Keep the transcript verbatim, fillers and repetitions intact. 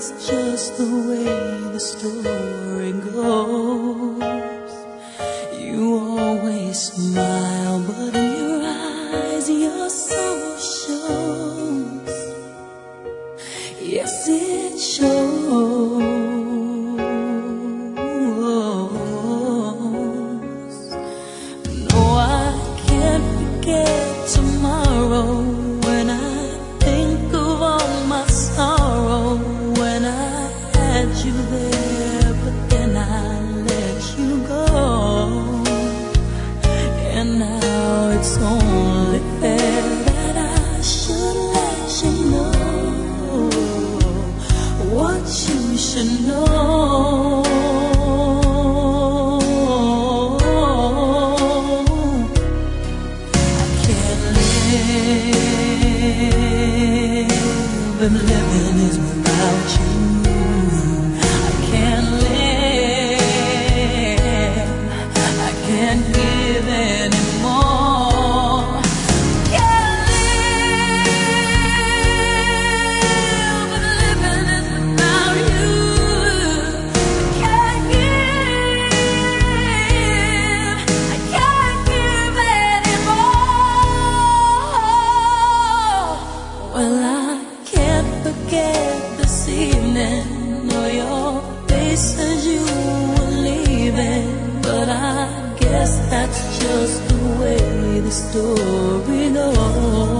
that's just the way the story goes. You always smile, but in your eyes your soul shows. Yes, it shows. No, I can't forget tomorrow when I think of all my sorrow. When I had you there, but then I let you go. And now it's only fair that I should let you know what you should know. I can't live, and living is without you. I can't live, I can't give anymore. Can't live, but living is without you. I can't give, I can't give anymore. Well, I can't forget this evening, or your face as you were leaving. But I guess that's just the way the story goes.